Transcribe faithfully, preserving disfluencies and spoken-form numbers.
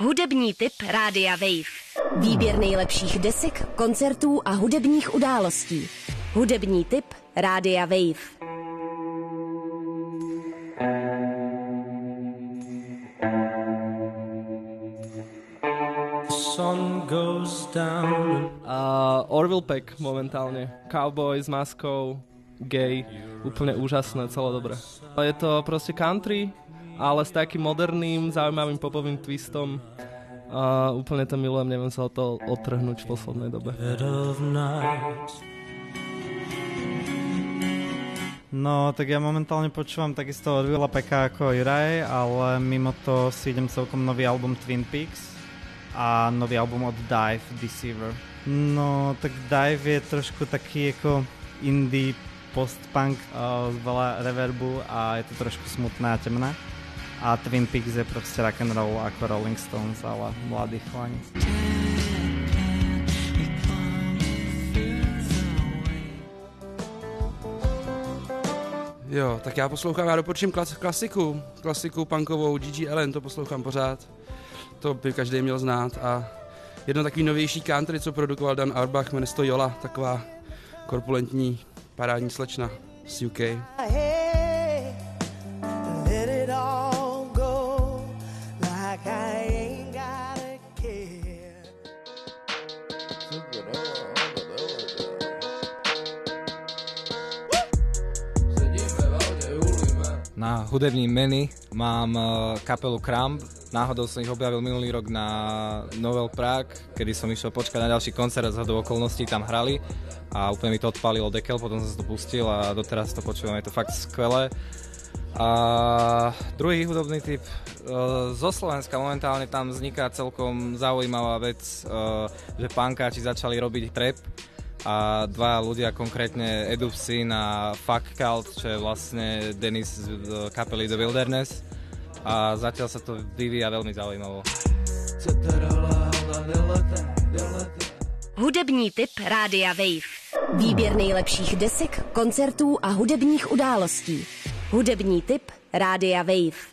Hudební tip Rádia Wave. Výběr nejlepších desek, koncertů a hudebních událostí. Hudební tip Rádia Wave. Sun goes down. Uh, Orville Peck momentálne. Cowboy s maskou, gay, úplne úžasné, celé dobré. Je to proste country, ale s takým moderným, zaujímavým popovým twistom. Uh, úplne to milujem, neviem sa o to odtrhnúť v poslednej dobe. No, tak ja momentálne počúvam takisto od Orvilla Pecka ako Juraj, ale mimo to si idem celkom nový album Twin Peaks a nový album od Dive, Deceiver. No, tak Dive je trošku taký ako indie post-punk uh, z veľa reverbu a je to trošku smutné a temné. A Twin Peaks je proste rock'n'roll ako Rolling Stones, ale mladých chlaní. Jo, tak já poslouchám, já doporučím klas, klasiku, klasiku punkovou, G G Allen, to poslouchám pořád. To by každý měl znát. A jedno takový novější country, co produkoval Dan Auerbach, jmenuje se to Jola, taková korpulentní parádní slečna z U K. Na hudební meny mám kapelu Crumb. Náhodou som ich objavil minulý rok na Novel Prague, kedy som išiel počkať na ďalší koncert a zhodou okolností tam hrali a úplne mi to odpálilo dekel, potom som sa to pustil a doteraz to počúvam, je to fakt skvelé. A druhý hudobný typ zo Slovenska, momentálne tam vzniká celkom zaujímavá vec, že punkáči začali robiť trap a dva ľudia, konkrétne Edupsin a Fuck Cult, čo je vlastne Dennis z kapely The Wilderness a zatiaľ sa to vyvíja veľmi zaujímavo. Hudební tip Rádia Wave. Výběr nejlepších desek, koncertů a hudebních událostí. Hudební tip Rádia Wave.